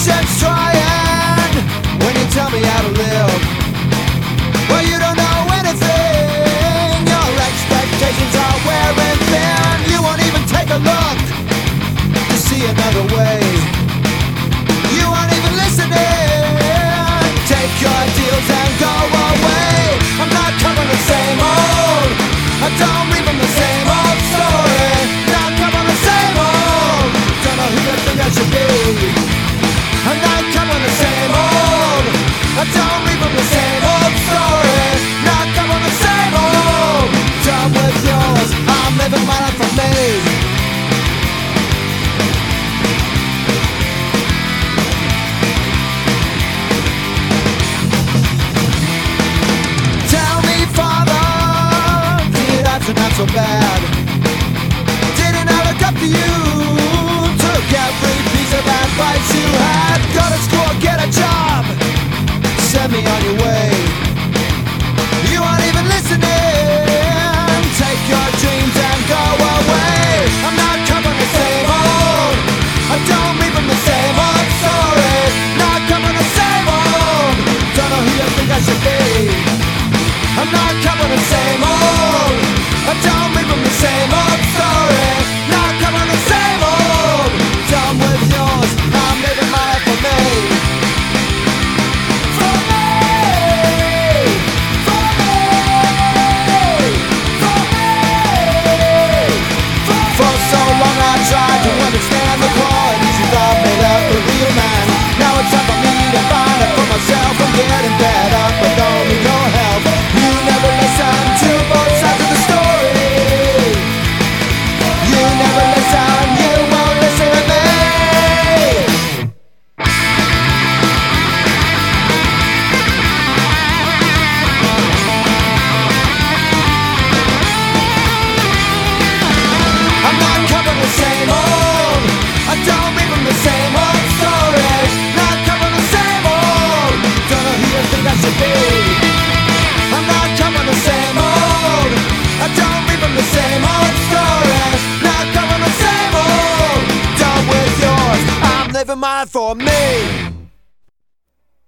patience trying when you tell me how to live. Well, you don't know anything. Your expectations are wearing thin. You won't even take a look to see another way. You aren't even listening. Take your deals and go away. I'm not covering the same old. I don't read from the same old story. Not covering the same old. Don't know who you think I should be. I'm not covering the same old. I don't read from the same old story. Not covering the same old. Done with yours. I'm living my life for me. Not so bad. Didn't I look up to you? Took every piece of advice you had. Go to school, get a job, send me on your way. You aren't even listening. Take your dreams and go away. I'm not covering the same old. I don't read from the same old story. Not covering the same old. Don't know who you think I should be. I'm not covering the same old. I don't read from the same old story. Not covering the same old. Done with yours. I'm living my life for me. For me. For me. For me. For so long I tried to understand the qualities you thought made up a real man. Now it's time for me to find it for myself. I'm getting better, but don't need your help. You never listen to both sides of the story. You never listen, you won't listen to me. I'm not covering the same old. I don't read from the same old stories. Not covering the same old. Don't know who you think I should be. I'm not covering the same old. I don't read from the same old stories. Not covering the same old. Done with yours. I'm living mine for me.